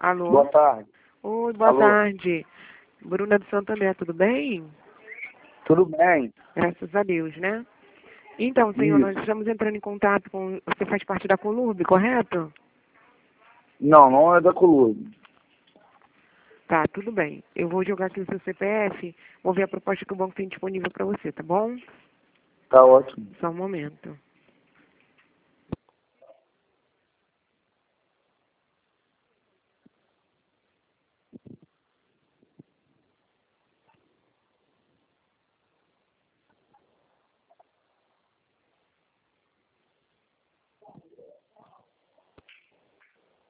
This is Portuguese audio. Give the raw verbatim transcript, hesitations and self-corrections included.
Alô? Boa tarde. Oi, boa Alô? tarde. Bruna do Santander, tudo bem? Tudo bem? Graças a Deus, né? Então, senhor, Isso. nós estamos entrando em contato com... Você faz parte da Colurb, correto? Não, não é da Colurbe. Tá, tudo bem. Eu vou jogar aqui o seu C P F, vou ver a proposta que o banco tem disponível para você, tá bom? Tá ótimo. Só um momento.